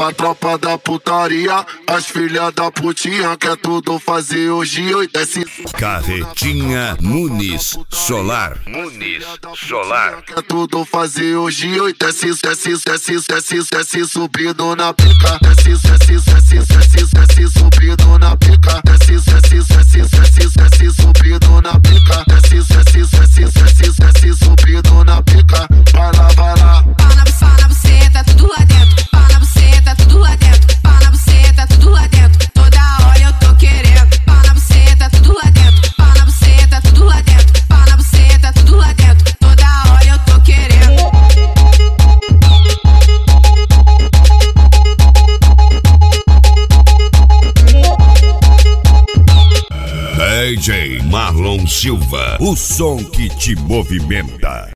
tropa da putaria. As filhas da putinha quer tudo fazer hoje e desce. Carretinha Muniz Solar. Quer tudo fazer hoje e desce subindo na pica. Desce subindo na pica. Desce subindo na pica. Desce subindo na pica. Vai lá. Pau na buceta, tudo lá dentro. Pau na buceta, tudo lá dentro. Pau na buceta, tudo lá dentro. Toda hora eu tô querendo. Pau na buceta, tudo lá dentro. Pau na buceta, tudo lá dentro. Pau na buceta, tudo lá dentro. Toda hora eu tô querendo. DJ Marlon Silva, o som que te movimenta.